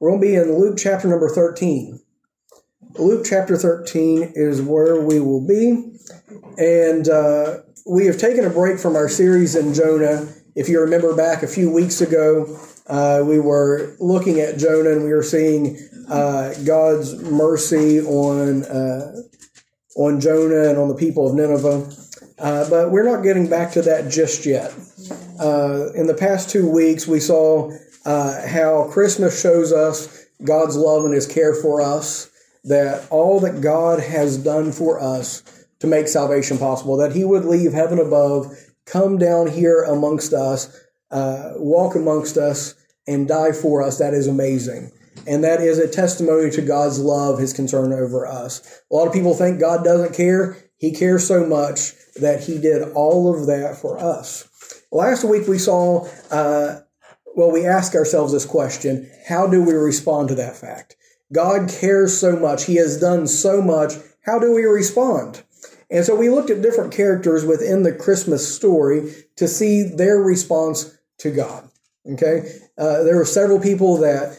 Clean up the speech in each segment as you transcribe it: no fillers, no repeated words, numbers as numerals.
We're going to be in Luke chapter number 13. Luke chapter 13 is where we will be. And we have taken a break from our series in Jonah. If you remember back a few weeks ago, we were looking at Jonah and we were seeing God's mercy on Jonah and on the people of Nineveh. But we're not getting back to that just yet. In the past 2 weeks, we saw how Christmas shows us God's love and His care for us, that all that God has done for us to make salvation possible, that He would leave heaven above, come down here amongst us, walk amongst us, and die for us. That is amazing. And that is a testimony to God's love, His concern over us. A lot of people think God doesn't care. He cares so much that He did all of that for us. Last week we saw, we asked ourselves this question: how do we respond to that fact? God cares so much. He has done so much. How do we respond? And so we looked at different characters within the Christmas story to see their response to God. Okay, there were several people that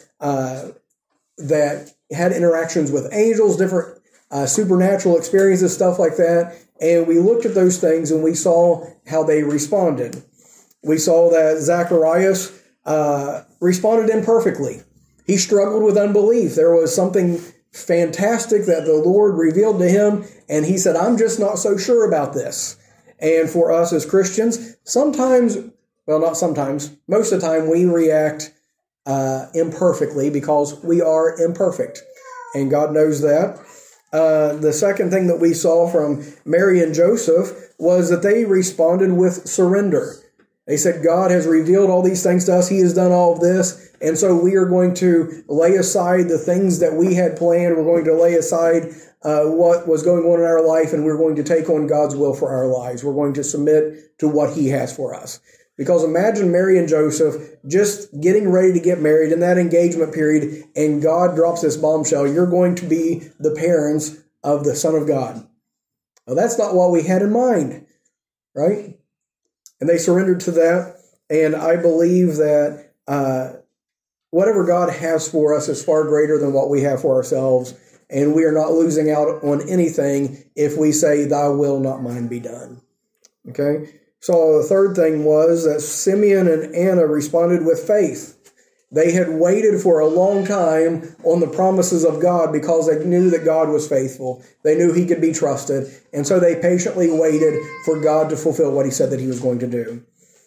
had interactions with angels, different supernatural experiences, stuff like that. And we looked at those things and we saw how they responded. We saw that Zacharias responded imperfectly. He struggled with unbelief. There was something fantastic that the Lord revealed to him, and he said, I'm just not so sure about this. And for us as Christians, sometimes, well, not sometimes, most of the time we react imperfectly because we are imperfect, and God knows that. The second thing that we saw from Mary and Joseph was that they responded with surrender. They said, God has revealed all these things to us. He has done all of this. And so we are going to lay aside the things that we had planned. We're going to lay aside what was going on in our life, and we're going to take on God's will for our lives. We're going to submit to what He has for us. Because imagine Mary and Joseph just getting ready to get married in that engagement period, and God drops this bombshell: you're going to be the parents of the Son of God. Well, that's not what we had in mind, right? And they surrendered to that. And I believe that whatever God has for us is far greater than what we have for ourselves. And we are not losing out on anything if we say, Thy will, not mine, be done. Okay? So the third thing was that Simeon and Anna responded with faith. They had waited for a long time on the promises of God because they knew that God was faithful. They knew He could be trusted. And so they patiently waited for God to fulfill what He said that He was going to do.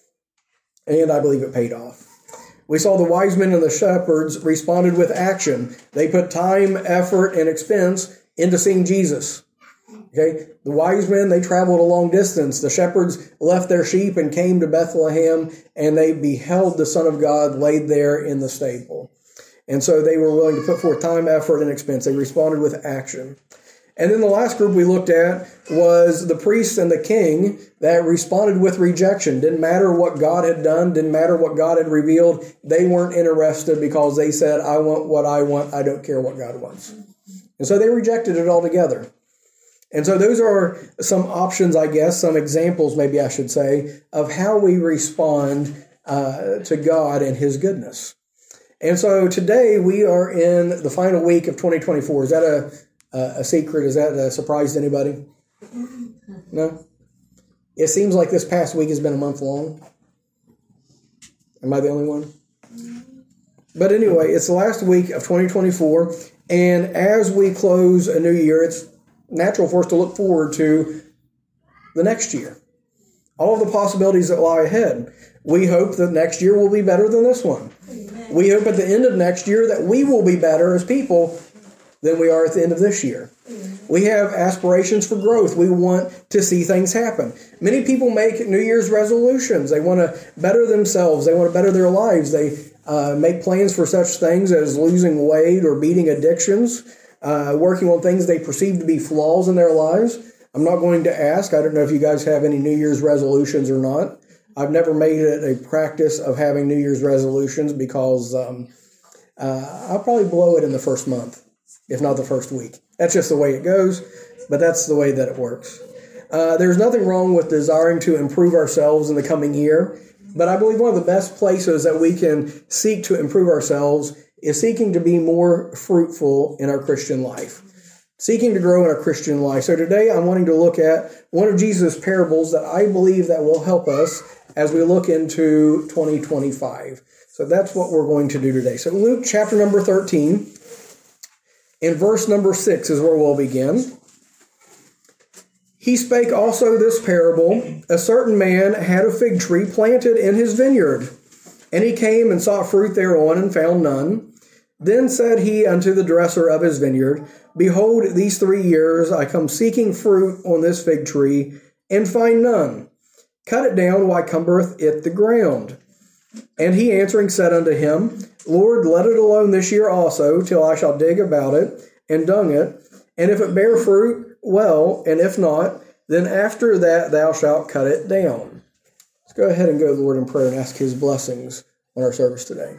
And I believe it paid off. We saw the wise men and the shepherds responded with action. They put time, effort, and expense into seeing Jesus. Okay, the wise men, they traveled a long distance. The shepherds left their sheep and came to Bethlehem, and they beheld the Son of God laid there in the stable. And so they were willing to put forth time, effort, and expense. They responded with action. And then the last group we looked at was the priest and the king that responded with rejection. Didn't matter what God had done, didn't matter what God had revealed. They weren't interested because they said, I want what I want. I don't care what God wants. And so they rejected it altogether. And so those are some options, I guess, some examples, maybe I should say, of how we respond to God and His goodness. And so today we are in the final week of 2024. Is that a secret? Is that a surprise to anybody? No? It seems like this past week has been a month long. Am I the only one? But anyway, it's the last week of 2024. And as we close a new year, it's natural for us to look forward to the next year. All of the possibilities that lie ahead. We hope that next year will be better than this one. Amen. We hope at the end of next year that we will be better as people than we are at the end of this year. Amen. We have aspirations for growth. We want to see things happen. Many people make New Year's resolutions. They want to better themselves. They want to better their lives. They make plans for such things as losing weight or beating addictions, working on things they perceive to be flaws in their lives. I'm not going to ask. I don't know if you guys have any New Year's resolutions or not. I've never made it a practice of having New Year's resolutions because I'll probably blow it in the first month, if not the first week. That's just the way it goes, but that's the way that it works. There's nothing wrong with desiring to improve ourselves in the coming year, but I believe one of the best places that we can seek to improve ourselves is seeking to be more fruitful in our Christian life, seeking to grow in our Christian life. So today I'm wanting to look at one of Jesus' parables that I believe that will help us as we look into 2025. So that's what we're going to do today. So Luke chapter number 13, in verse number 6 is where we'll begin. He spake also this parable. A certain man had a fig tree planted in his vineyard, and he came and sought fruit thereon, and found none. Then said he unto the dresser of his vineyard, Behold, these 3 years I come seeking fruit on this fig tree, and find none. Cut it down, why cumbereth it the ground? And he answering said unto him, Lord, let it alone this year also, till I shall dig about it, and dung it. And if it bear fruit, well, and if not, then after that thou shalt cut it down. Let's go ahead and go to the Lord in prayer and ask his blessings on our service today.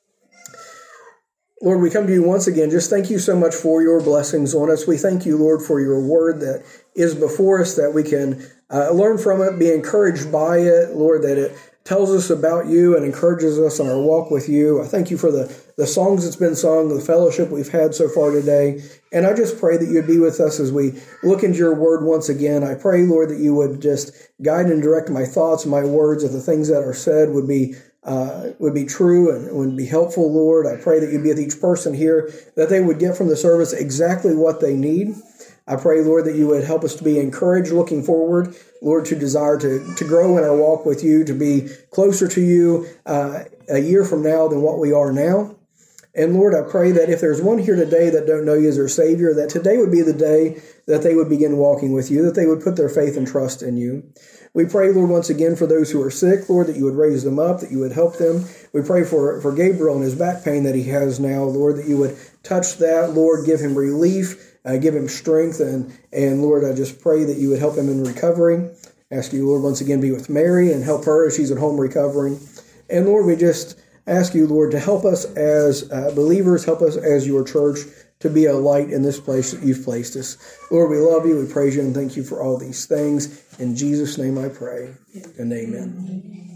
Lord, we come to you once again. Just thank you so much for your blessings on us. We thank you, Lord, for your word that is before us, that we can learn from it, be encouraged by it, Lord, that it tells us about you and encourages us on our walk with you. I thank you for the songs that's been sung, the fellowship we've had so far today. And I just pray that you'd be with us as we look into your word once again. I pray, Lord, that you would just guide and direct my thoughts and my words, that the things that are said would be true and would be helpful, Lord. I pray that you'd be with each person here, that they would get from the service exactly what they need. I pray, Lord, that you would help us to be encouraged looking forward, Lord, to desire to grow in our walk with you, to be closer to you a year from now than what we are now. And Lord, I pray that if there's one here today that don't know you as their Savior, that today would be the day that they would begin walking with you, that they would put their faith and trust in you. We pray, Lord, once again for those who are sick, Lord, that you would raise them up, that you would help them. We pray for Gabriel and his back pain that he has now, Lord, that you would touch that, Lord, give him relief. Give him strength, and Lord, I just pray that you would help him in recovery. Ask you, Lord, once again, be with Mary and help her as she's at home recovering. And Lord, we just ask you, Lord, to help us as believers, help us as your church to be a light in this place that you've placed us. Lord, we love you, we praise you, and thank you for all these things. In Jesus' name I pray, and amen.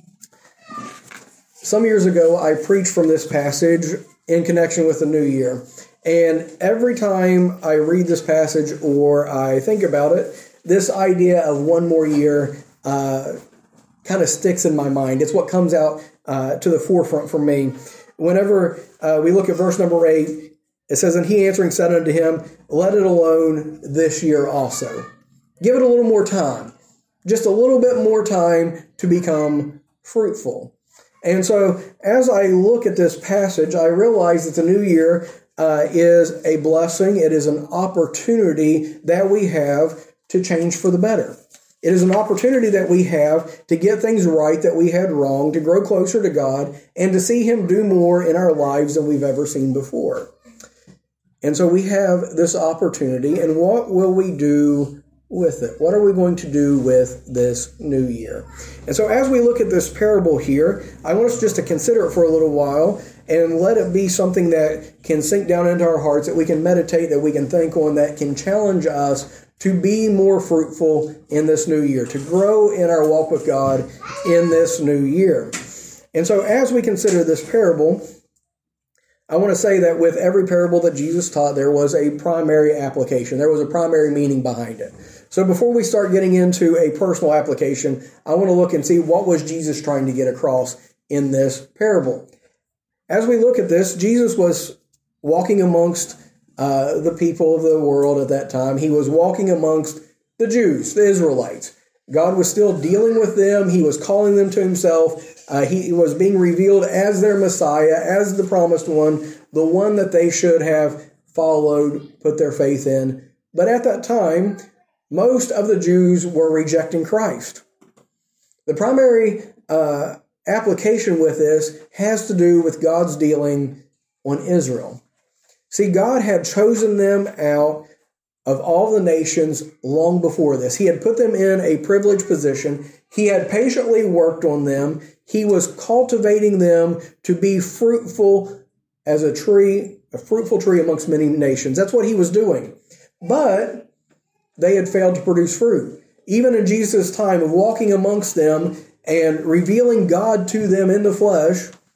Some years ago, I preached from this passage in connection with the new year. And every time I read this passage or I think about it, this idea of one more year kind of sticks in my mind. It's what comes out to the forefront for me. Whenever we look at verse number 8, it says, And he answering said unto him, Let it alone this year also. Give it a little more time. Just a little bit more time to become fruitful. And so as I look at this passage, I realize that the new year is a blessing. It is an opportunity that we have to change for the better. It is an opportunity that we have to get things right that we had wrong, to grow closer to God, and to see him do more in our lives than we've ever seen before. And so we have this opportunity, and what will we do with it? What are we going to do with this new year? And so as we look at this parable here, I want us just to consider it for a little while and let it be something that can sink down into our hearts, that we can meditate, that we can think on, that can challenge us to be more fruitful in this new year, to grow in our walk with God in this new year. And so as we consider this parable, I want to say that with every parable that Jesus taught, there was a primary application. There was a primary meaning behind it. So before we start getting into a personal application, I want to look and see what was Jesus trying to get across in this parable. As we look at this, Jesus was walking amongst the people of the world at that time. He was walking amongst the Jews, the Israelites. God was still dealing with them. He was calling them to himself. He was being revealed as their Messiah, as the promised one, the one that they should have followed, put their faith in. But at that time, most of the Jews were rejecting Christ. The primary application with this has to do with God's dealing on Israel. See, God had chosen them out of all the nations long before this. He had put them in a privileged position. He had patiently worked on them. He was cultivating them to be fruitful as a tree, a fruitful tree amongst many nations. That's what he was doing. But they had failed to produce fruit. Even in Jesus' time of walking amongst them and revealing God to them in the flesh,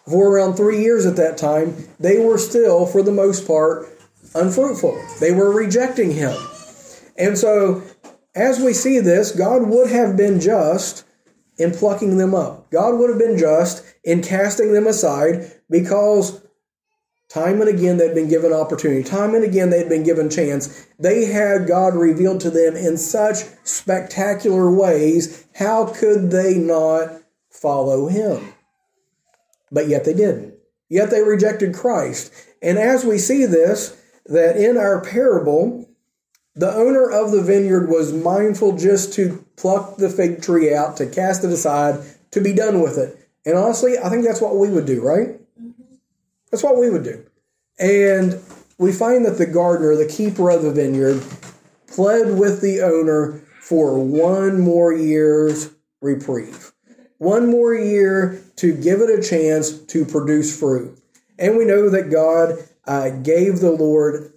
For around 3 years at that time, they were still, for the most part, unfruitful. They were rejecting him. And so, as we see this, God would have been just in plucking them up. God would have been just in casting them aside, because time and again they'd been given opportunity. Time and again they'd been given chance. They had God revealed to them in such spectacular ways. How could they not follow him? But yet they didn't. Yet they rejected Christ. And as we see this, that in our parable, the owner of the vineyard was mindful just to pluck the fig tree out, to cast it aside, to be done with it. And honestly, I think that's what we would do, right? That's what we would do. And we find that the gardener, the keeper of the vineyard, pled with the owner for 1 more year's reprieve. 1 more year to give it a chance to produce fruit. And we know that God gave the Lord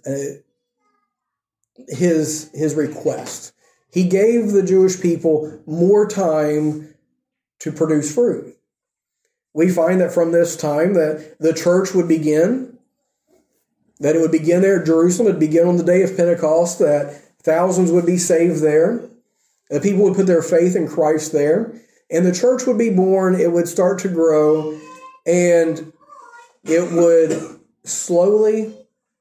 his request. He gave the Jewish people more time to produce fruit. We find that from this time that the church would begin, that it would begin there at Jerusalem. It would begin on the day of Pentecost, that thousands would be saved there. The people would put their faith in Christ there. And the church would be born. It would start to grow. And it would slowly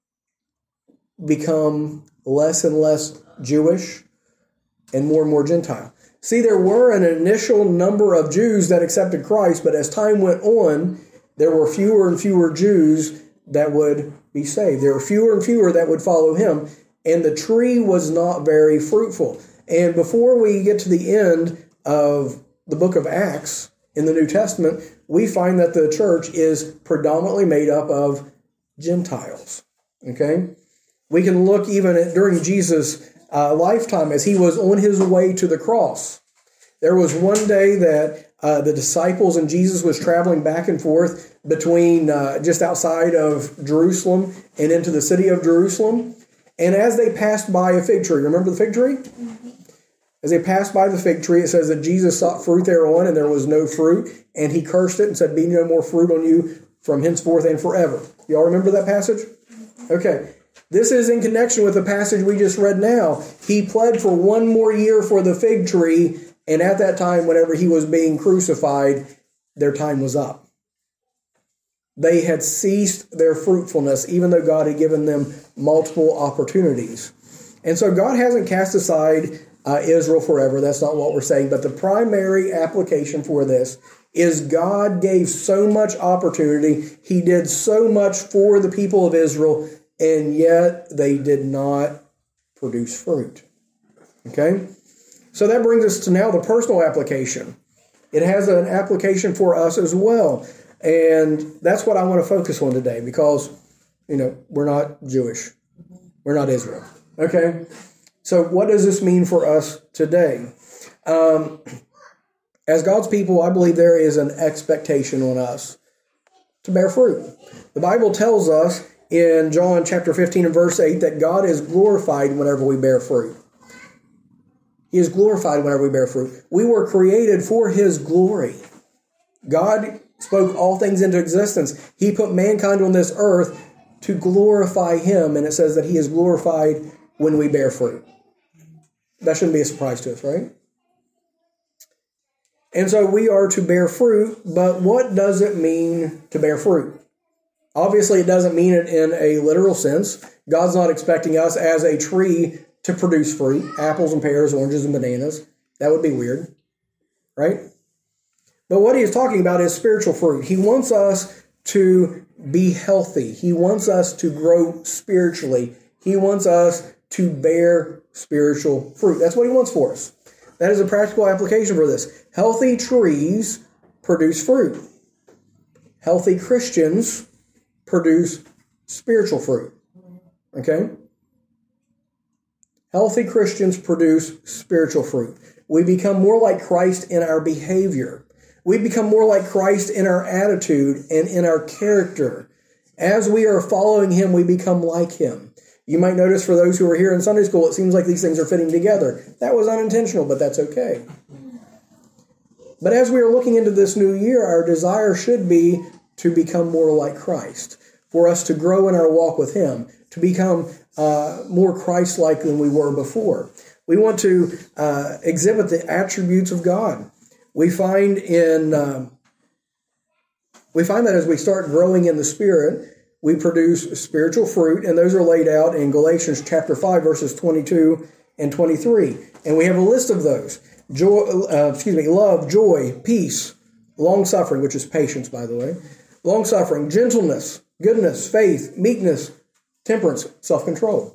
become less and less Jewish and more Gentile. See, there were an initial number of Jews that accepted Christ, but as time went on, there were fewer and fewer Jews that would be saved. There were fewer and fewer that would follow him, and the tree was not very fruitful. And before we get to the end of the book of Acts in the New Testament, we find that the church is predominantly made up of Gentiles. Okay? We can look even at during Jesus' lifetime as he was on his way to the cross. There was one day that the disciples and Jesus was traveling back and forth between just outside of Jerusalem and into the city of Jerusalem. And as they passed by a fig tree, remember the fig tree? Mm-hmm. As they passed by the fig tree, it says that Jesus sought fruit thereon, and there was no fruit. And he cursed it and said, "Be no more fruit on you from henceforth and forever." Y'all remember that passage? Mm-hmm. Okay. This is in connection with the passage we just read now. He pled for 1 more year for the fig tree, and at that time, whenever he was being crucified, their time was up. They had ceased their fruitfulness, even though God had given them multiple opportunities. And so God hasn't cast aside Israel forever. That's not what we're saying. But the primary application for this is God gave so much opportunity. He did so much for the people of Israel, and yet they did not produce fruit. Okay? So that brings us to now the personal application. It has an application for us as well. And that's what I want to focus on today because, we're not Jewish. We're not Israel. Okay? So what does this mean for us today? As God's people, I believe there is an expectation on us to bear fruit. The Bible tells us in John chapter 15 and verse 8 that God is glorified whenever we bear fruit. He is glorified whenever we bear fruit. We were created for his glory. God spoke all things into existence. He put mankind on this earth to glorify him, and it says that he is glorified when we bear fruit. That shouldn't be a surprise to us, right? And so we are to bear fruit, but what does it mean to bear fruit? Obviously, it doesn't mean it in a literal sense. God's not expecting us as a tree to produce fruit, apples and pears, oranges and bananas. That would be weird, right? But what he is talking about is spiritual fruit. He wants us to be healthy. He wants us to grow spiritually. He wants us to bear spiritual fruit. That's what he wants for us. That is a practical application for this. Healthy trees produce fruit. Healthy Christians produce spiritual fruit. Okay? Healthy Christians produce spiritual fruit. We become more like Christ in our behavior. We become more like Christ in our attitude and in our character. As we are following him, we become like him. You might notice for those who are here in Sunday school, it seems like these things are fitting together. That was unintentional, but that's okay. But as we are looking into this new year, our desire should be to become more like Christ, for us to grow in our walk with Him, to become more Christ-like than we were before. We want to exhibit the attributes of God. We find that as we start growing in the Spirit, we produce spiritual fruit, and those are laid out in Galatians chapter 5, verses 22 and 23. And we have a list of those. Love, joy, peace, long-suffering, which is patience, by the way, long-suffering, gentleness, goodness, faith, meekness, temperance, self-control.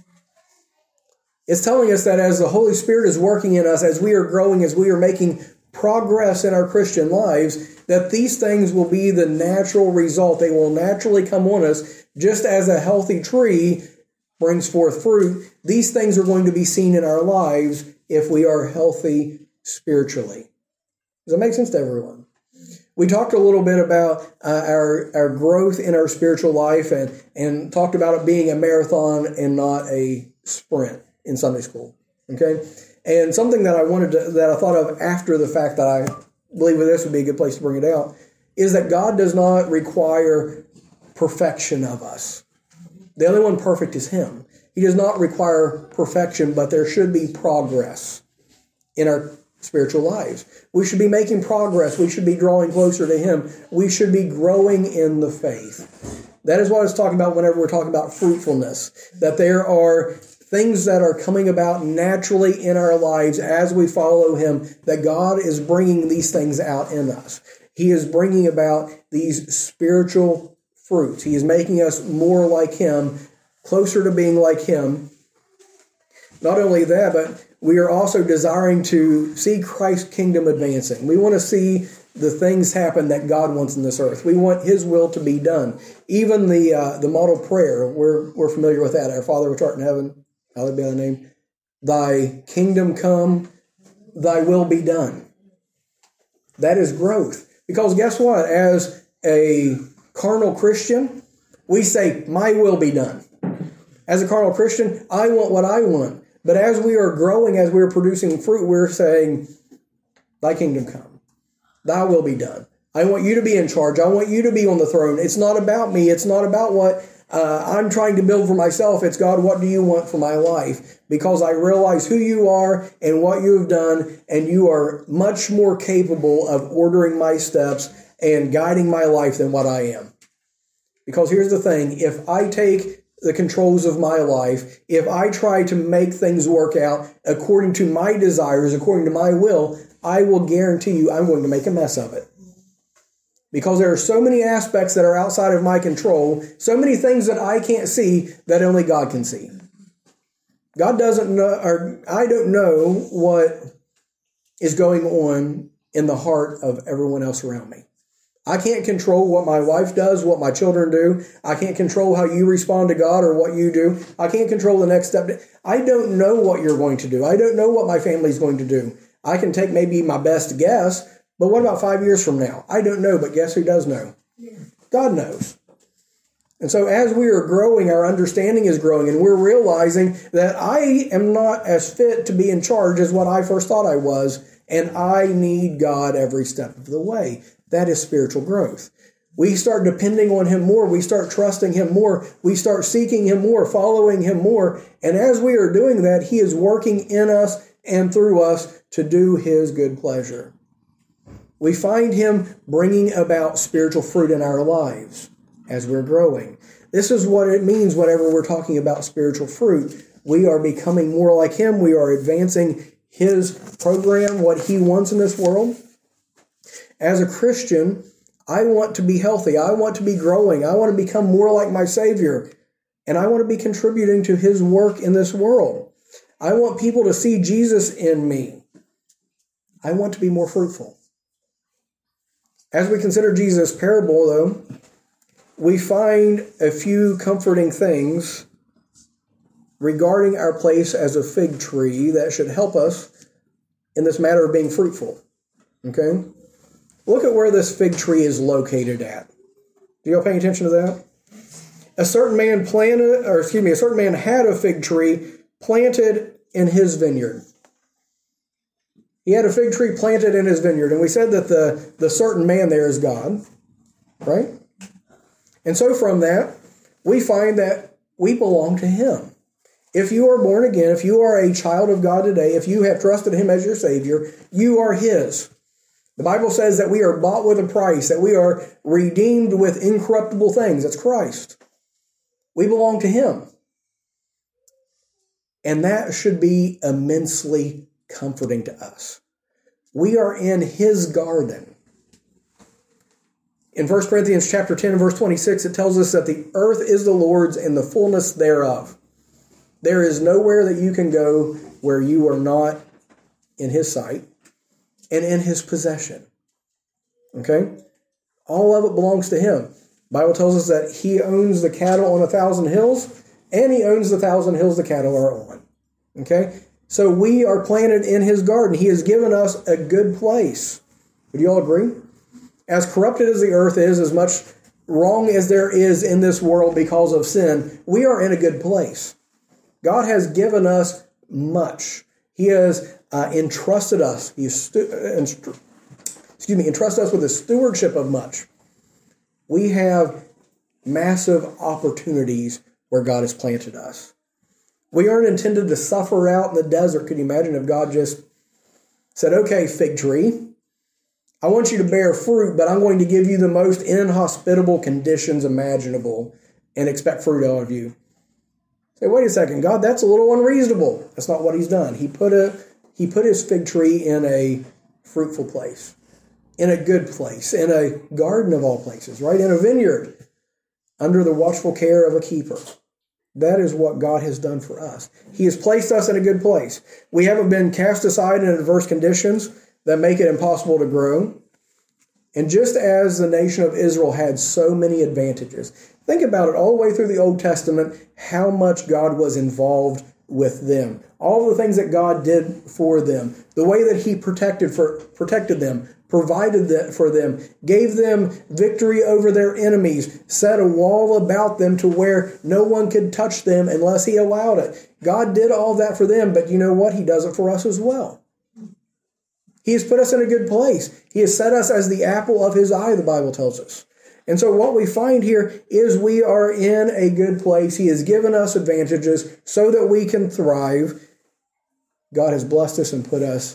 It's telling us that as the Holy Spirit is working in us, as we are growing, as we are making progress in our Christian lives, that these things will be the natural result. They will naturally come on us, just as a healthy tree brings forth fruit. These things are going to be seen in our lives if we are healthy spiritually. Does that make sense to everyone? We talked a little bit about our growth in our spiritual life and talked about it being a marathon and not a sprint in Sunday school. Okay? And something that I thought of after the fact that I believe this would be a good place to bring it out is that God does not require perfection of us. The only one perfect is Him. He does not require perfection, but there should be progress in our spiritual lives. We should be making progress. We should be drawing closer to Him. We should be growing in the faith. That is what I was talking about whenever we're talking about fruitfulness, that there are things that are coming about naturally in our lives as we follow Him, that God is bringing these things out in us. He is bringing about these spiritual fruits. He is making us more like Him, closer to being like Him. Not only that, but we are also desiring to see Christ's kingdom advancing. We want to see the things happen that God wants in this earth. We want His will to be done. Even the model prayer, we're familiar with that. Our Father which art in heaven, hallowed be thy name. Thy kingdom come, thy will be done. That is growth. Because guess what? As a carnal Christian, we say, my will be done. As a carnal Christian, I want what I want. But as we are growing, as we are producing fruit, we're saying, thy kingdom come. Thy will be done. I want you to be in charge. I want you to be on the throne. It's not about me. It's not about what I'm trying to build for myself. It's, God, what do you want for my life? Because I realize who you are and what you have done, and you are much more capable of ordering my steps and guiding my life than what I am. Because here's the thing, if I take the controls of my life, if I try to make things work out according to my desires, according to my will, I will guarantee you I'm going to make a mess of it. Because there are so many aspects that are outside of my control, so many things that I can't see that only God can see. God doesn't know, or I don't know what is going on in the heart of everyone else around me. I can't control what my wife does, what my children do. I can't control how you respond to God or what you do. I can't control the next step. I don't know what you're going to do. I don't know what my family's going to do. I can take maybe my best guess, but what about 5 years from now? I don't know, but guess who does know? God knows. And so as we are growing, our understanding is growing, and we're realizing that I am not as fit to be in charge as what I first thought I was, and I need God every step of the way. That is spiritual growth. We start depending on Him more. We start trusting Him more. We start seeking Him more, following Him more. And as we are doing that, He is working in us and through us to do His good pleasure. We find Him bringing about spiritual fruit in our lives as we're growing. This is what it means whenever we're talking about spiritual fruit. We are becoming more like Him. We are advancing His program, what He wants in this world. As a Christian, I want to be healthy. I want to be growing. I want to become more like my Savior. And I want to be contributing to His work in this world. I want people to see Jesus in me. I want to be more fruitful. As we consider Jesus' parable, though, we find a few comforting things regarding our place as a fig tree that should help us in this matter of being fruitful. Okay? Look at where this fig tree is located at. Do you all paying attention to that? A certain man had a fig tree planted in his vineyard. He had a fig tree planted in his vineyard, and we said that the certain man there is God. right? And so from that, we find that we belong to Him. If you are born again, if you are a child of God today, if you have trusted Him as your Savior, you are His. The Bible says that we are bought with a price, that we are redeemed with incorruptible things. That's Christ. We belong to Him. And that should be immensely comforting to us. We are in His garden. In 1 Corinthians chapter 10 and verse 26, it tells us that the earth is the Lord's and the fullness thereof. There is nowhere that you can go where you are not in His sight and in His possession. Okay? All of it belongs to Him. The Bible tells us that He owns the cattle on 1,000 hills, and He owns the 1,000 hills the cattle are on. Okay? So we are planted in His garden. He has given us a good place. Would you all agree? As corrupted as the earth is, as much wrong as there is in this world because of sin, we are in a good place. God has given us much. He has entrusted us. Entrusted us with the stewardship of much. We have massive opportunities where God has planted us. We aren't intended to suffer out in the desert. Could you imagine if God just said, okay, fig tree, I want you to bear fruit, but I'm going to give you the most inhospitable conditions imaginable and expect fruit out of you. Say, wait a second, God, that's a little unreasonable. That's not what He's done. He put His fig tree in a fruitful place, in a good place, in a garden of all places, right? In a vineyard, under the watchful care of a keeper. That is what God has done for us. He has placed us in a good place. We haven't been cast aside in adverse conditions that make it impossible to grow. And just as the nation of Israel had so many advantages, think about it all the way through the Old Testament, how much God was involved with them. All the things that God did for them, the way that He protected them, provided for them, gave them victory over their enemies, set a wall about them to where no one could touch them unless He allowed it. God did all that for them, but you know what? He does it for us as well. He has put us in a good place. He has set us as the apple of His eye, the Bible tells us. And so what we find here is we are in a good place. He has given us advantages so that we can thrive. God has blessed us and put us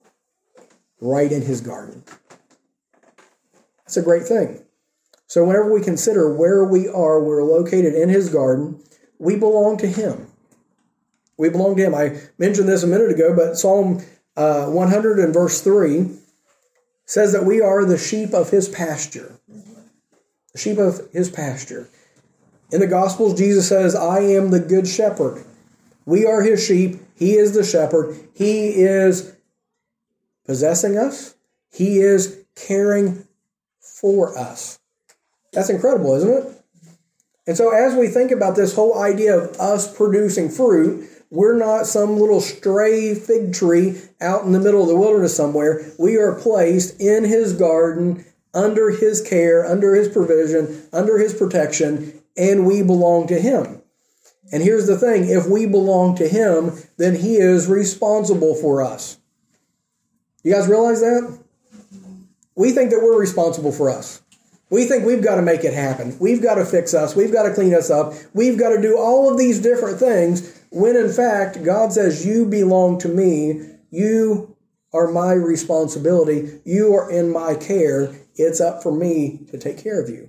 right in His garden. That's a great thing. So whenever we consider where we are, we're located in His garden, we belong to Him. We belong to Him. I mentioned this a minute ago, but Psalm 100 and verse 3 says that we are the sheep of His pasture. The sheep of His pasture. In the Gospels, Jesus says, I am the good shepherd. We are His sheep. He is the shepherd. He is possessing us. He is caring for us. That's incredible, isn't it? And so as we think about this whole idea of us producing fruit, we're not some little stray fig tree out in the middle of the wilderness somewhere. We are placed in His garden, under His care, under His provision, under His protection, and we belong to Him. And here's the thing, if we belong to Him, then He is responsible for us. You guys realize that? We think that we're responsible for us. We think we've got to make it happen. We've got to fix us. We've got to clean us up. We've got to do all of these different things, when in fact, God says, you belong to me. You are my responsibility. You are in my care. It's up for me to take care of you.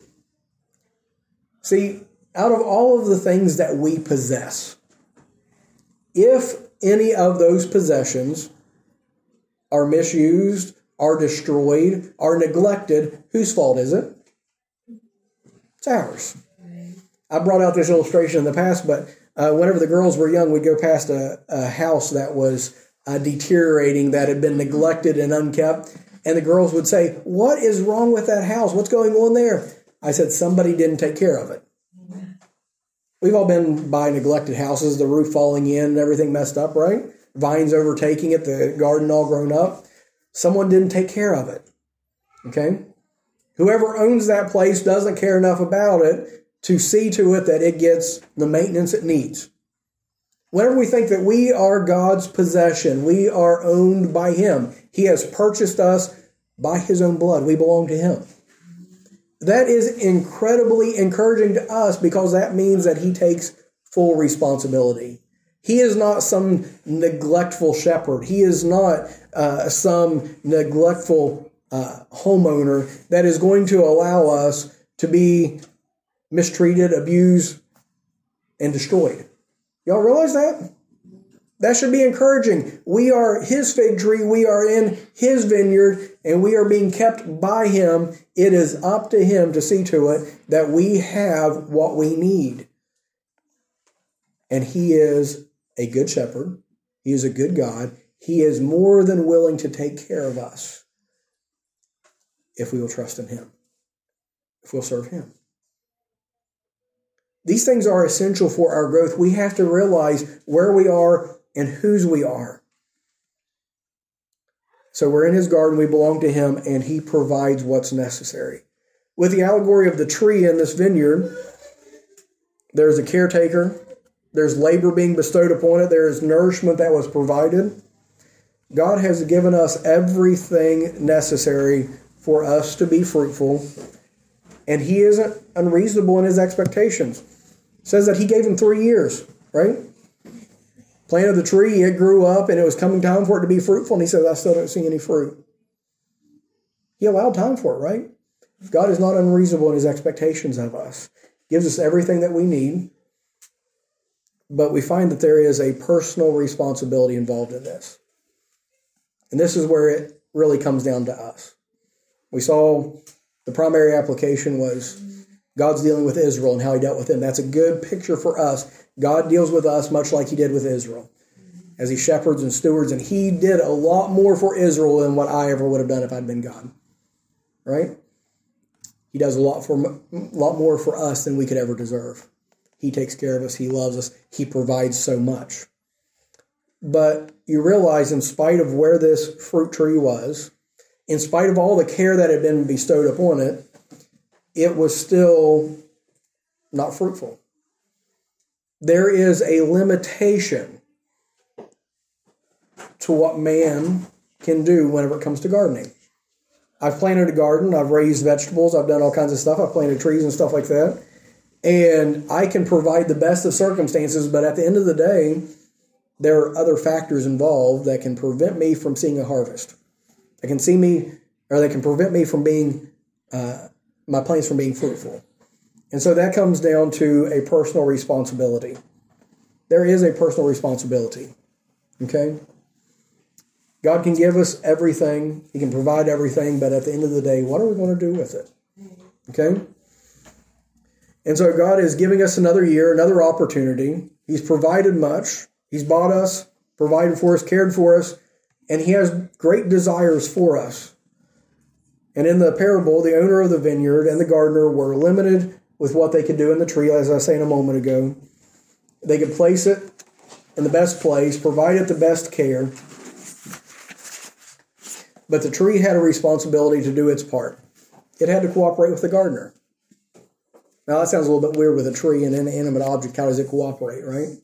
See, out of all of the things that we possess, if any of those possessions are misused, are destroyed, are neglected, whose fault is it? It's ours. I brought out this illustration in the past, but whenever the girls were young, we'd go past a house that was deteriorating, that had been neglected and unkept, and the girls would say, what is wrong with that house? What's going on there? I said, somebody didn't take care of it. We've all been by neglected houses, the roof falling in and everything messed up, right? Vines overtaking it, the garden all grown up. Someone didn't take care of it. Okay? Whoever owns that place doesn't care enough about it to see to it that it gets the maintenance it needs. Whenever we think that we are God's possession, we are owned by Him. He has purchased us by His own blood. We belong to Him. That is incredibly encouraging to us because that means that he takes full responsibility. He is not some neglectful shepherd. He is not some neglectful homeowner that is going to allow us to be mistreated, abused, and destroyed. Y'all realize that? That should be encouraging. We are his fig tree. We are in his vineyard, and we are being kept by him. It is up to him to see to it that we have what we need. And he is a good shepherd. He is a good God. He is more than willing to take care of us if we will trust in him, if we'll serve him. These things are essential for our growth. We have to realize where we are and whose we are. So we're in his garden, we belong to him, and he provides what's necessary. With the allegory of the tree in this vineyard, there's a caretaker, there's labor being bestowed upon it, there is nourishment that was provided. God has given us everything necessary for us to be fruitful, and he isn't unreasonable in his expectations. It says that he gave him 3 years, right? Planted the tree, it grew up, and it was coming time for it to be fruitful, and he says, I still don't see any fruit. He allowed time for it, right? God is not unreasonable in his expectations of us. He gives us everything that we need, but we find that there is a personal responsibility involved in this. And this is where it really comes down to us. We saw the primary application was God's dealing with Israel and how he dealt with them. That's a good picture for us. God deals with us much like he did with Israel as he shepherds and stewards, and he did a lot more for Israel than what I ever would have done if I'd been God. Right? He does a lot more for us than we could ever deserve. He takes care of us. He loves us. He provides so much. But you realize, in spite of where this fruit tree was, in spite of all the care that had been bestowed upon it, it was still not fruitful. There is a limitation to what man can do whenever it comes to gardening. I've planted a garden. I've raised vegetables. I've done all kinds of stuff. I've planted trees and stuff like that. And I can provide the best of circumstances, but at the end of the day, there are other factors involved that can prevent me from seeing a harvest. They can prevent me from being, my plants from being fruitful. And so that comes down to a personal responsibility. There is a personal responsibility. Okay? God can give us everything. He can provide everything. But at the end of the day, what are we going to do with it? Okay? And so God is giving us another year, another opportunity. He's provided much. He's bought us, provided for us, cared for us, and he has great desires for us. And in the parable, the owner of the vineyard and the gardener were limited with what they could do in the tree, as I was saying a moment ago. They could place it in the best place, provide it the best care. But the tree had a responsibility to do its part. It had to cooperate with the gardener. Now, that sounds a little bit weird with a tree and an inanimate object. How does it cooperate, right?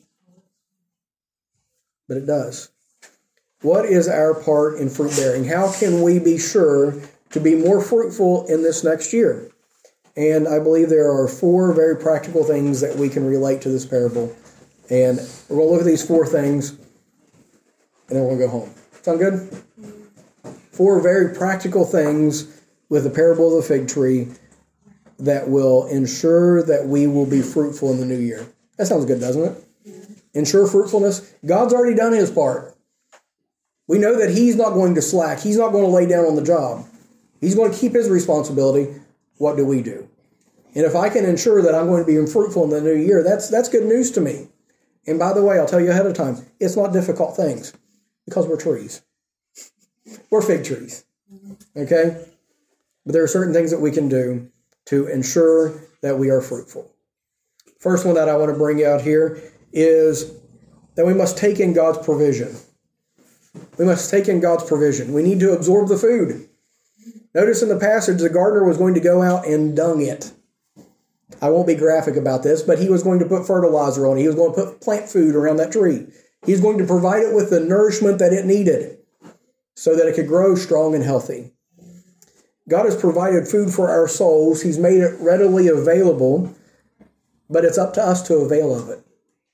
But it does. What is our part in fruit bearing? How can we be sure to be more fruitful in this next year? And I believe there are 4 very practical things that we can relate to this parable. And we're going to look at these 4 things, and then we'll go home. Sound good? 4 very practical things with the parable of the fig tree that will ensure that we will be fruitful in the new year. That sounds good, doesn't it? Ensure fruitfulness. God's already done his part. We know that he's not going to slack. He's not going to lay down on the job. He's going to keep his responsibility. What do we do? And if I can ensure that I'm going to be fruitful in the new year, that's good news to me. And by the way, I'll tell you ahead of time, it's not difficult things because we're trees. We're fig trees. Okay? But there are certain things that we can do to ensure that we are fruitful. First one that I want to bring out here is that we must take in God's provision. We must take in God's provision. We need to absorb the food. Notice in the passage, the gardener was going to go out and dung it. I won't be graphic about this, but he was going to put fertilizer on it. He was going to put plant food around that tree. He's going to provide it with the nourishment that it needed so that it could grow strong and healthy. God has provided food for our souls. He's made it readily available, but it's up to us to avail of it.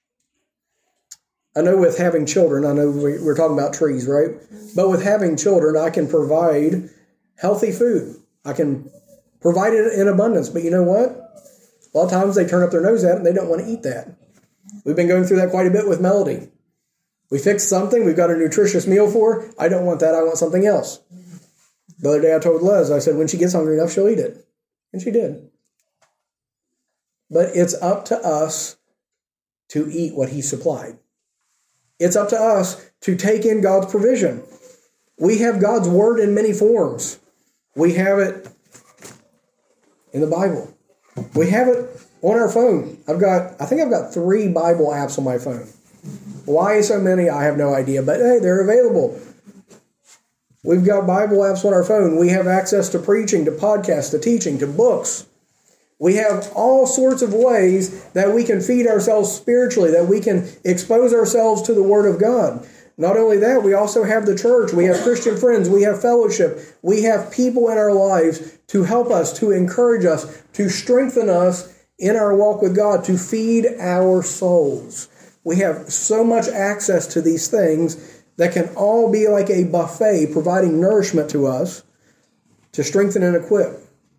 I know with having children, I know we're talking about trees, right? But with having children, I can provide healthy food. I can provide it in abundance. But you know what? A lot of times they turn up their nose at it and they don't want to eat that. We've been going through that quite a bit with Melody. We fixed something, we've got a nutritious meal for her. I don't want that, I want something else. The other day I told Les, I said, when she gets hungry enough, she'll eat it. And she did. But it's up to us to eat what he supplied. It's up to us to take in God's provision. We have God's word in many forms. We have it in the Bible. We have it on our phone. I think I've got 3 Bible apps on my phone. Why so many? I have no idea. But hey, they're available. We've got Bible apps on our phone. We have access to preaching, to podcasts, to teaching, to books. We have all sorts of ways that we can feed ourselves spiritually, that we can expose ourselves to the Word of God. Not only that, we also have the church. We have Christian friends. We have fellowship. We have people in our lives to help us, to encourage us, to strengthen us in our walk with God, to feed our souls. We have so much access to these things that can all be like a buffet, providing nourishment to us to strengthen and equip.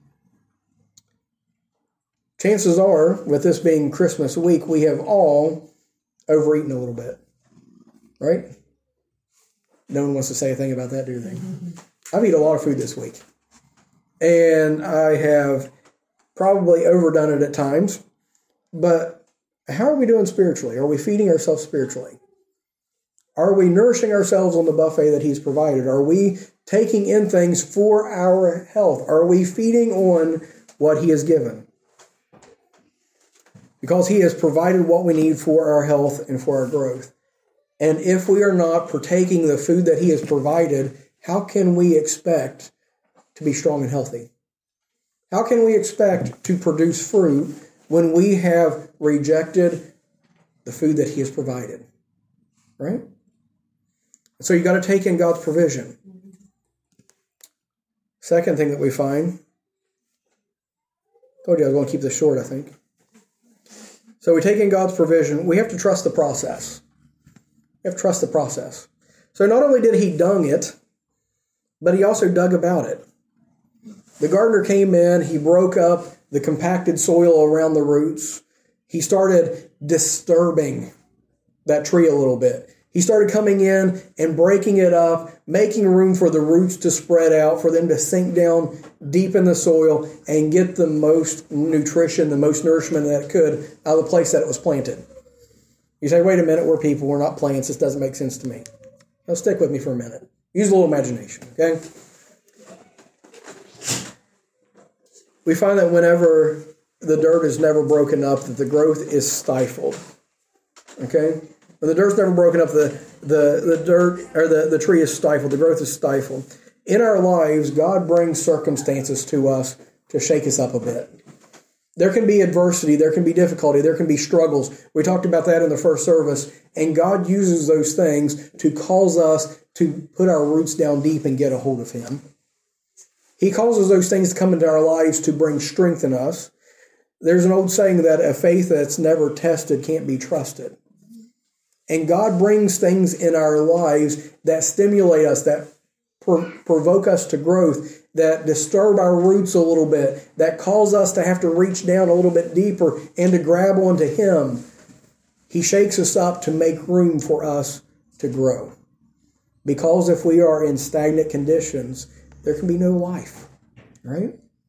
Chances are, with this being Christmas week, we have all overeaten a little bit. Right? No one wants to say a thing about that, do they? I've eaten a lot of food this week. And I have probably overdone it at times. But how are we doing spiritually? Are we feeding ourselves spiritually? Are we nourishing ourselves on the buffet that he's provided? Are we taking in things for our health? Are we feeding on what he has given? Because he has provided what we need for our health and for our growth. And if we are not partaking the food that he has provided, how can we expect to be strong and healthy? How can we expect to produce fruit when we have rejected the food that he has provided? Right? So you got to take in God's provision. Second thing that we find, told you I was going to keep this short, I think. So we take in God's provision. We have to trust the process. We have to trust the process. So not only did he dung it, but he also dug about it. The gardener came in, he broke up the compacted soil around the roots. He started disturbing that tree a little bit. He started coming in and breaking it up, making room for the roots to spread out, for them to sink down deep in the soil and get the most nutrition, the most nourishment that it could out of the place that it was planted. You say, wait a minute, we're people, we're not plants, this doesn't make sense to me. Now stick with me for a minute. Use a little imagination, okay? We find that whenever the dirt is never broken up, that the growth is stifled, okay? When the dirt's never broken up, the dirt or the tree is stifled. The growth is stifled. In our lives, God brings circumstances to us to shake us up a bit. There can be adversity. There can be difficulty. There can be struggles. We talked about that in the first service. And God uses those things to cause us to put our roots down deep and get a hold of him. He causes those things to come into our lives to bring strength in us. There's an old saying that a faith that's never tested can't be trusted. And God brings things in our lives that stimulate us, that provoke us to growth, that disturb our roots a little bit, that cause us to have to reach down a little bit deeper and to grab onto him. He shakes us up to make room for us to grow. Because if we are in stagnant conditions, there can be no life, right?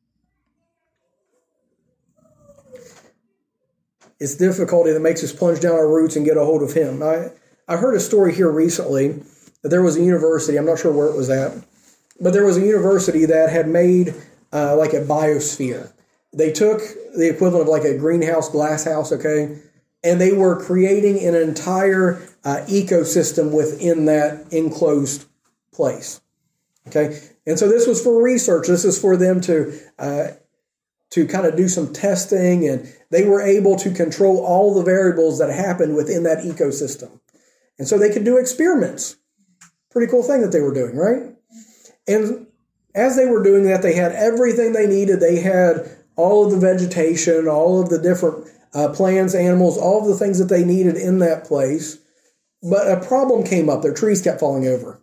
It's difficulty that makes us plunge down our roots and get a hold of him. I heard a story here recently that there was a university, I'm not sure where it was at, but there was a university that had made like a biosphere. They took the equivalent of like a greenhouse, glass house, okay, and they were creating an entire ecosystem within that enclosed place, okay? And so this was for research. This is for them to kind of do some testing, and they were able to control all the variables that happened within that ecosystem. And so they could do experiments. Pretty cool thing that they were doing, right? And As they were doing that, they had everything they needed. They had all of the vegetation, all of the different plants, animals, all of the things that they needed in that place. But a problem came up. Their trees kept falling over.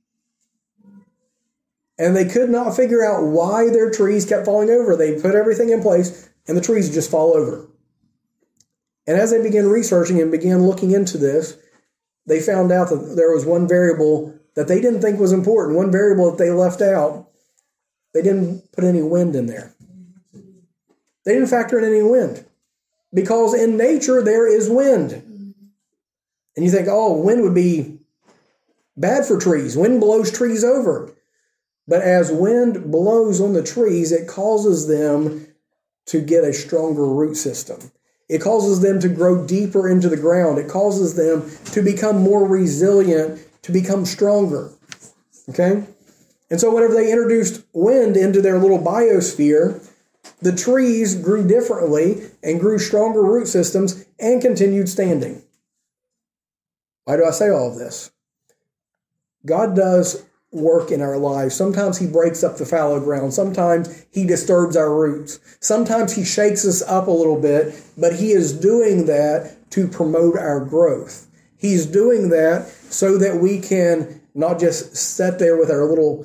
And they could not figure out why their trees kept falling over. They put everything in place, and the trees just fall over. And as they began researching and began looking into this, they found out that there was one variable that they didn't think was important, one variable that they left out. They didn't put any wind in there. They didn't factor in any wind. Because in nature, there is wind. And you think, oh, wind would be bad for trees. Wind blows trees over. But as wind blows on the trees, it causes them to get a stronger root system. It causes them to grow deeper into the ground. It causes them to become more resilient, to become stronger. Okay? And so whenever they introduced wind into their little biosphere, the trees grew differently and grew stronger root systems and continued standing. Why do I say all of this? God does work in our lives. Sometimes he breaks up the fallow ground. Sometimes he disturbs our roots. Sometimes he shakes us up a little bit, but he is doing that to promote our growth. He's doing that so that we can not just sit there with our little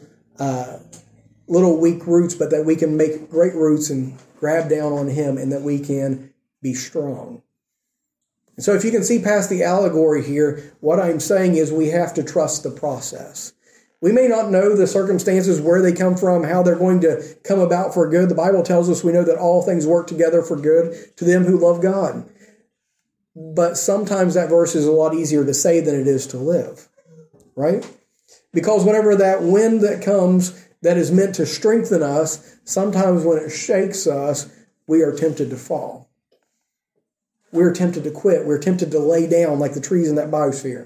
weak roots, but that we can make great roots and grab down on him, and that we can be strong. And so if you can see past the allegory here, what I'm saying is we have to trust the process. We may not know the circumstances, where they come from, how they're going to come about for good. The Bible tells us we know that all things work together for good to them who love God. But sometimes that verse is a lot easier to say than it is to live, right? Because whenever that wind that comes that is meant to strengthen us, sometimes when it shakes us, we are tempted to fall. We're tempted to quit. We're tempted to lay down like the trees in that biosphere.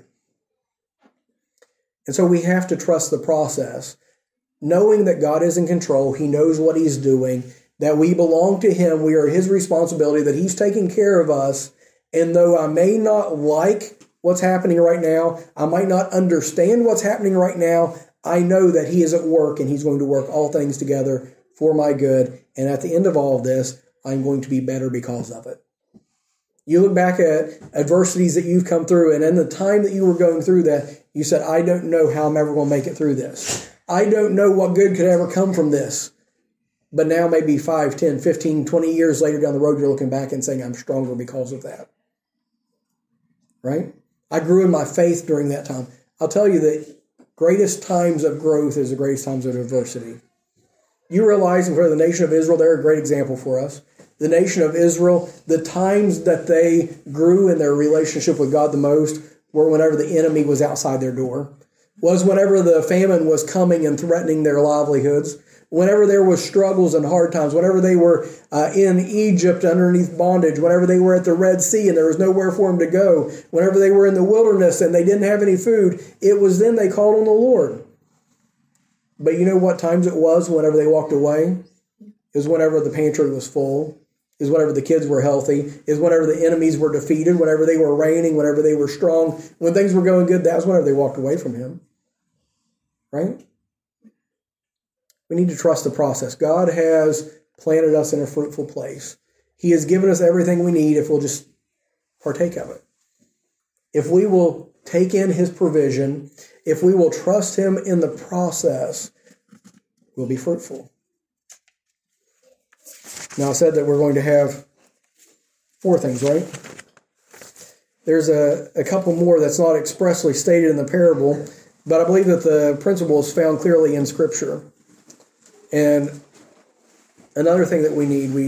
And so we have to trust the process, knowing that God is in control. He knows what he's doing, that we belong to him. We are his responsibility, that he's taking care of us. And though I may not like what's happening right now, I might not understand what's happening right now, I know that he is at work, and he's going to work all things together for my good. And at the end of all of this, I'm going to be better because of it. You look back at adversities that you've come through, and in the time that you were going through that, you said, I don't know how I'm ever going to make it through this. I don't know what good could ever come from this. But now maybe 5, 10, 15, 20 years later down the road, you're looking back and saying, I'm stronger because of that. Right? I grew in my faith during that time. I'll tell you that greatest times of growth is the greatest times of adversity. You realize, for the nation of Israel, they're a great example for us. The nation of Israel, the times that they grew in their relationship with God the most were whenever the enemy was outside their door, was whenever the famine was coming and threatening their livelihoods, whenever there was struggles and hard times, whenever they were in Egypt underneath bondage, whenever they were at the Red Sea and there was nowhere for them to go, whenever they were in the wilderness and they didn't have any food, it was then they called on the Lord. But you know what times it was whenever they walked away? It was whenever the pantry was full. Is whenever the kids were healthy, is whenever the enemies were defeated, whenever they were reigning, whenever they were strong. When things were going good, that was whenever they walked away from him. Right? We need to trust the process. God has planted us in a fruitful place. He has given us everything we need if we'll just partake of it. If we will take in his provision, if we will trust him in the process, we'll be fruitful. Now, I said that we're going to have 4 things, right? There's a couple more that's not expressly stated in the parable, but I believe that the principle is found clearly in Scripture. And another thing that we need,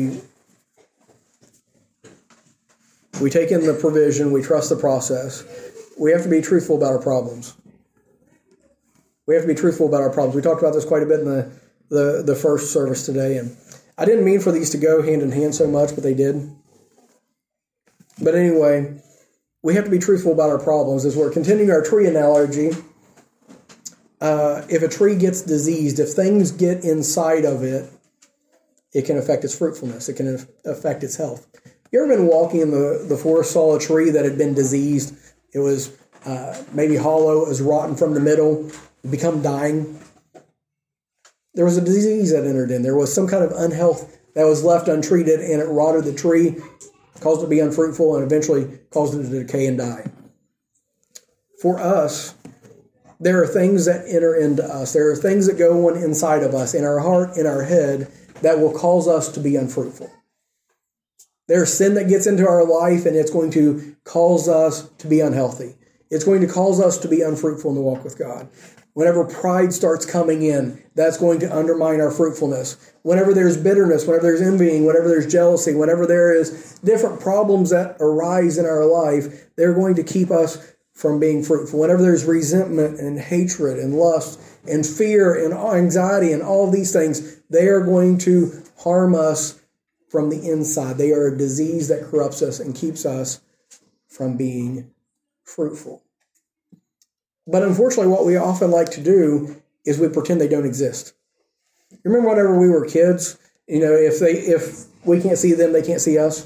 we take in the provision, we trust the process. We have to be truthful about our problems. We have to be truthful about our problems. We talked about this quite a bit in the first service today, and I didn't mean for these to go hand in hand so much, but they did. But anyway, we have to be truthful about our problems. As we're continuing our tree analogy, if a tree gets diseased, if things get inside of it, it can affect its fruitfulness. It can affect its health. You ever been walking in the forest, saw a tree that had been diseased? It was maybe hollow, it was rotten from the middle, it become dying. there was a disease that entered in. There was some kind of unhealth that was left untreated, and it rotted the tree, caused it to be unfruitful, and eventually caused it to decay and die. For us, there are things that enter into us. There are things that go on inside of us, in our heart, in our head, that will cause us to be unfruitful. There's sin that gets into our life, and it's going to cause us to be unhealthy. It's going to cause us to be unfruitful in the walk with God. Whenever pride starts coming in, that's going to undermine our fruitfulness. Whenever there's bitterness, whenever there's envying, whenever there's jealousy, whenever there is different problems that arise in our life, they're going to keep us from being fruitful. Whenever there's resentment and hatred and lust and fear and anxiety and all of these things, they are going to harm us from the inside. They are a disease that corrupts us and keeps us from being fruitful. But unfortunately, what we often like to do is we pretend they don't exist. Remember whenever we were kids, if we can't see them, they can't see us.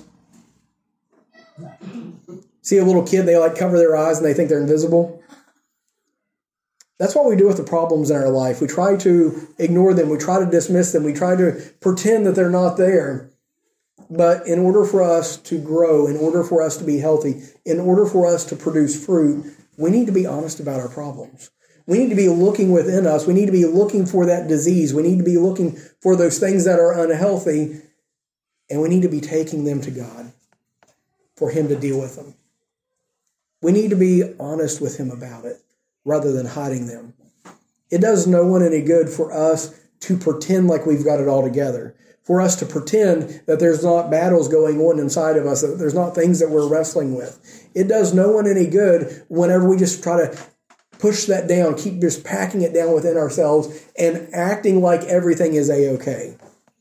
See a little kid, they cover their eyes and they think they're invisible. That's what we do with the problems in our life. We try to ignore them. We try to dismiss them. We try to pretend that they're not there. But in order for us to grow, in order for us to be healthy, in order for us to produce fruit, we need to be honest about our problems. We need to be looking within us. We need to be looking for that disease. We need to be looking for those things that are unhealthy. And we need to be taking them to God for Him to deal with them. We need to be honest with Him about it rather than hiding them. It does no one any good for us to pretend like we've got it all together. For us to pretend that there's not battles going on inside of us, that there's not things that we're wrestling with. It does no one any good whenever we just try to push that down, keep just packing it down within ourselves and acting like everything is A-okay.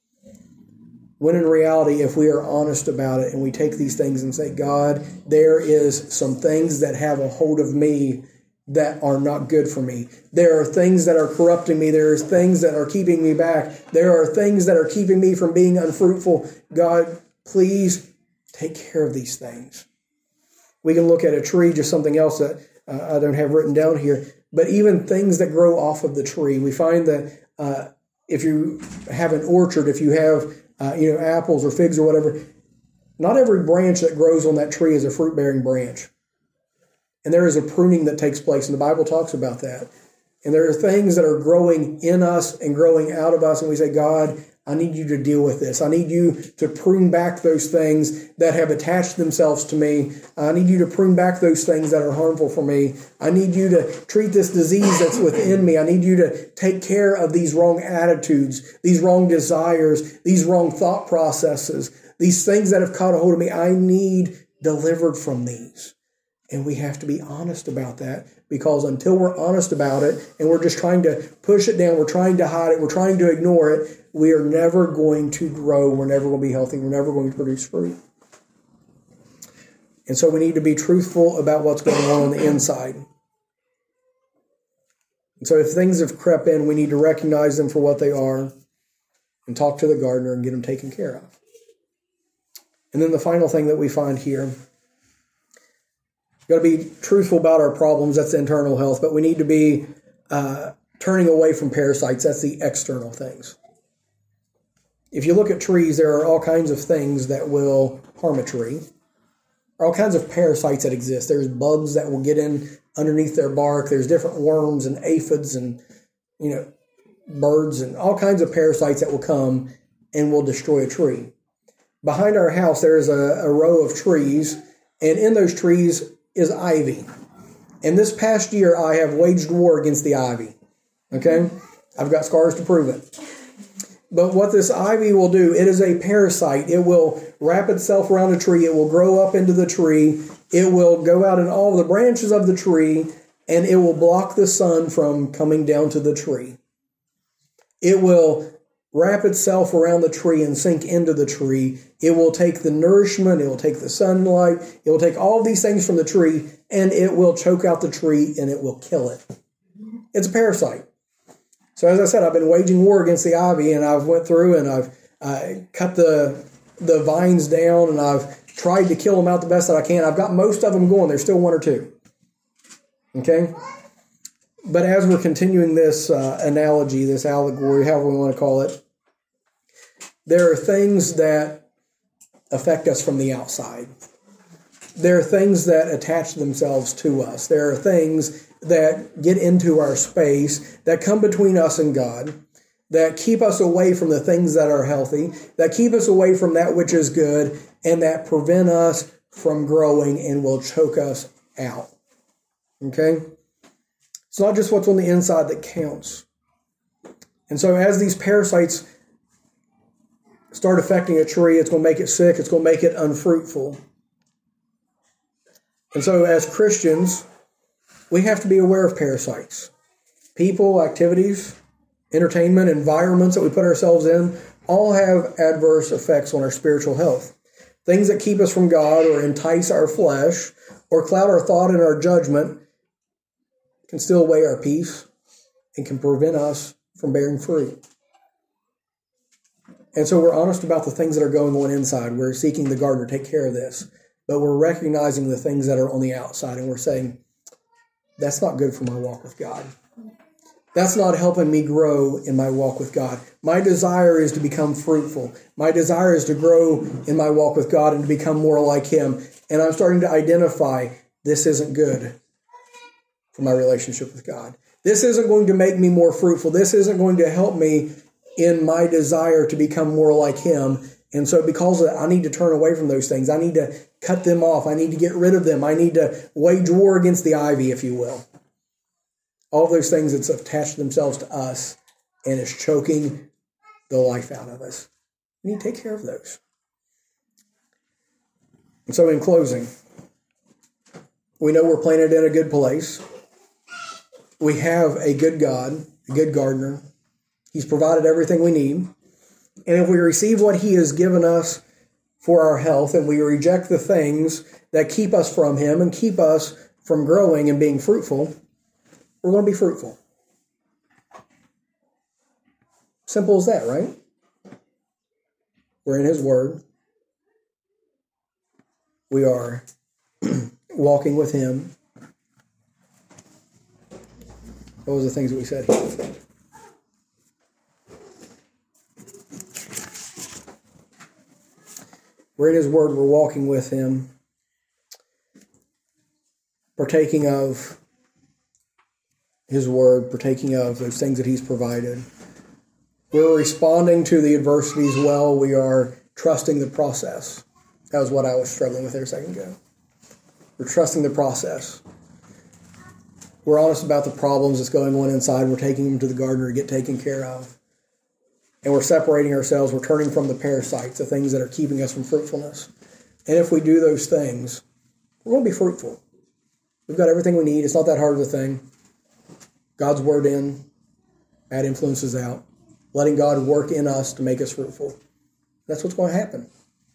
When in reality, if we are honest about it and we take these things and say, God, there is some things that have a hold of me that are not good for me. There are things that are corrupting me. There are things that are keeping me back. There are things that are keeping me from being unfruitful. God, please take care of these things. We can look at a tree, just something else that I don't have written down here, but even things that grow off of the tree. We find that if you have an orchard, if you have apples or figs or whatever, not every branch that grows on that tree is a fruit-bearing branch. And there is a pruning that takes place, and the Bible talks about that. And there are things that are growing in us and growing out of us, and we say, God, I need you to deal with this. I need you to prune back those things that have attached themselves to me. I need you to prune back those things that are harmful for me. I need you to treat this disease that's within me. I need you to take care of these wrong attitudes, these wrong desires, these wrong thought processes, these things that have caught a hold of me. I need delivered from these. And we have to be honest about that, because until we're honest about it and we're just trying to push it down, we're trying to hide it, we're trying to ignore it, we are never going to grow, we're never going to be healthy, we're never going to produce fruit. And so we need to be truthful about what's going on the inside. And so if things have crept in, we need to recognize them for what they are and talk to the gardener and get them taken care of. And then the final thing that we find here, we've got to be truthful about our problems. That's the internal health. But we need to be turning away from parasites. That's the external things. If you look at trees, there are all kinds of things that will harm a tree. There are all kinds of parasites that exist. There's bugs that will get in underneath their bark. There's different worms and aphids and birds and all kinds of parasites that will come and will destroy a tree. Behind our house, there is a row of trees, and in those trees is ivy. And this past year, I have waged war against the ivy. Okay? I've got scars to prove it. But what this ivy will do, it is a parasite. It will wrap itself around a tree. It will grow up into the tree. It will go out in all the branches of the tree, and it will block the sun from coming down to the tree. It will wrap itself around the tree and sink into the tree. It will take the nourishment, it will take the sunlight, it will take all of these things from the tree, and it will choke out the tree and it will kill it. It's a parasite. So as I said, I've been waging war against the ivy, and I've went through and I've cut the vines down, and I've tried to kill them out the best that I can. I've got most of them going. There's still one or two. Okay? But as we're continuing this analogy, this allegory, however we want to call it, there are things that affect us from the outside. There are things that attach themselves to us. There are things that get into our space, that come between us and God, that keep us away from the things that are healthy, that keep us away from that which is good, and that prevent us from growing and will choke us out. Okay? It's not just what's on the inside that counts. And so as these parasites start affecting a tree, it's going to make it sick, it's going to make it unfruitful. And so as Christians, we have to be aware of parasites. People, activities, entertainment, environments that we put ourselves in, all have adverse effects on our spiritual health. Things that keep us from God or entice our flesh or cloud our thought and our judgment can still weigh our peace and can prevent us from bearing fruit. And so we're honest about the things that are going on inside. We're seeking the gardener to take care of this. But we're recognizing the things that are on the outside, and we're saying, that's not good for my walk with God. That's not helping me grow in my walk with God. My desire is to become fruitful. My desire is to grow in my walk with God and to become more like Him. And I'm starting to identify this isn't good for my relationship with God. This isn't going to make me more fruitful. This isn't going to help me in my desire to become more like Him. And so because of that, I need to turn away from those things. I need to cut them off. I need to get rid of them. I need to wage war against the ivy, if you will. All of those things that's attached themselves to us and is choking the life out of us. We need to take care of those. And so in closing, we know we're planted in a good place. We have a good God, a good gardener. He's provided everything we need. And if we receive what He has given us for our health and we reject the things that keep us from Him and keep us from growing and being fruitful, we're going to be fruitful. Simple as that, right? We're in His Word. We are walking with Him. What was the things that we said here? We're in His Word. We're walking with Him. Partaking of His Word, partaking of those things that He's provided. We're responding to the adversities well. We are trusting the process. That was what I was struggling with there a second ago. We're trusting the process. We're honest about the problems that's going on inside. We're taking them to the gardener to get taken care of. And we're separating ourselves. We're turning from the parasites, the things that are keeping us from fruitfulness. And if we do those things, we're going to be fruitful. We've got everything we need. It's not that hard of a thing. God's Word in, bad influences out. Letting God work in us to make us fruitful. That's what's going to happen.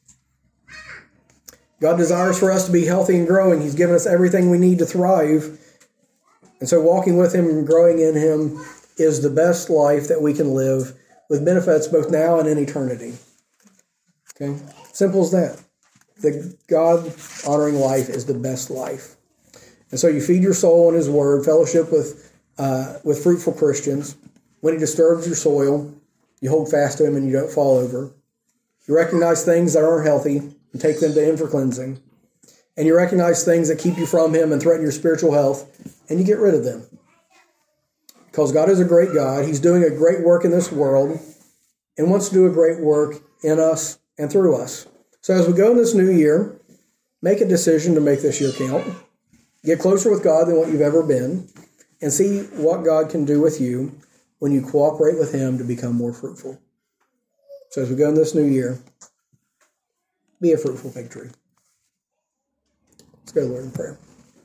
God desires for us to be healthy and growing. He's given us everything we need to thrive. And so walking with Him and growing in Him is the best life that we can live with benefits both now and in eternity. Okay? Simple as that. The God-honoring life is the best life. And so you feed your soul on His Word, fellowship with fruitful Christians. When He disturbs your soil, you hold fast to Him and you don't fall over. You recognize things that aren't healthy and take them to Him for cleansing. And you recognize things that keep you from Him and threaten your spiritual health, and you get rid of them. Because God is a great God. He's doing a great work in this world and wants to do a great work in us and through us. So as we go in this new year, make a decision to make this year count. Get closer with God than what you've ever been, and see what God can do with you when you cooperate with Him to become more fruitful. So as we go in this new year, be a fruitful fig tree. Let's go to the Lord in prayer.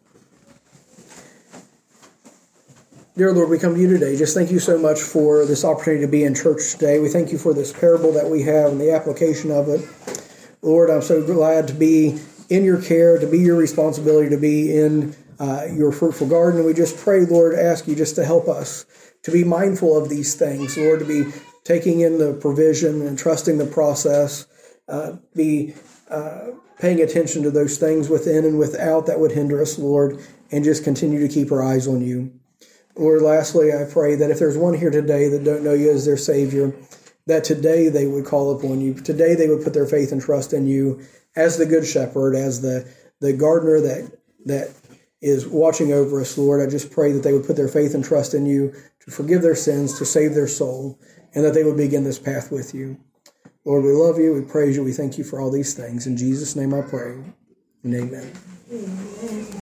Dear Lord, we come to you today. Just thank you so much for this opportunity to be in church today. We thank you for this parable that we have and the application of it. Lord, I'm so glad to be in your care, to be your responsibility, to be in your fruitful garden. And we just pray, Lord, ask you just to help us to be mindful of these things, Lord, to be taking in the provision and trusting the process, be paying attention to those things within and without that would hinder us, Lord, and just continue to keep our eyes on you. Lord, lastly, I pray that if there's one here today that don't know you as their Savior, that today they would call upon you. Today they would put their faith and trust in you as the Good Shepherd, as the gardener that is watching over us, Lord. I just pray that they would put their faith and trust in you to forgive their sins, to save their soul, and that they would begin this path with you. Lord, we love you, we praise you, we thank you for all these things. In Jesus' name I pray, and amen.